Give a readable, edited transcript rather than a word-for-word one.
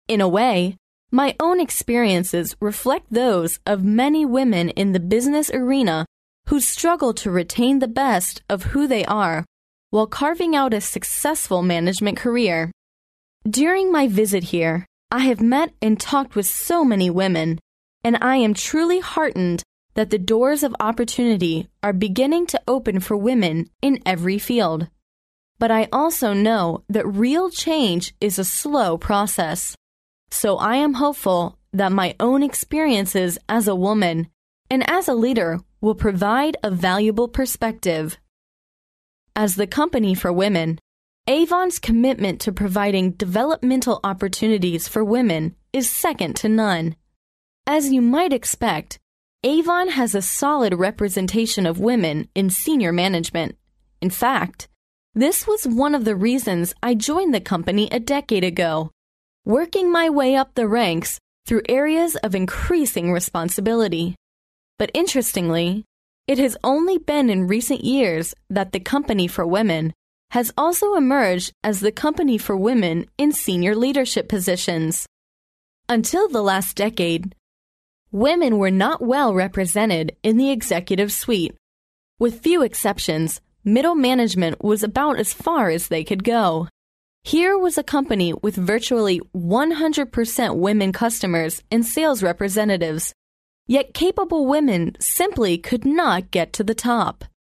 In a way, my own experiences reflect those of many women in the business arena who struggle to retain the best of who they are while carving out a successful management career. During my visit here, I have met and talked with so many women, and I am truly heartened that the doors of opportunity are beginning to open for women in every field. But I also know that real change is a slow process. So I am hopeful that my own experiences as a woman and as a leader will provide a valuable perspective. As the company for women, Avon's commitment to providing developmental opportunities for women is second to none. As you might expect, Avon has a solid representation of women in senior management. In fact, this was one of the reasons I joined the company a decade ago, working my way up the ranks through areas of increasing responsibility. But interestingly, it has only been in recent years that the company for women has also emerged as the company for women in senior leadership positions. Until the last decade, women were not well represented in the executive suite. With few exceptions, middle management was about as far as they could go. Here was a company with virtually 100% women customers and sales representatives, yet capable women simply could not get to the top.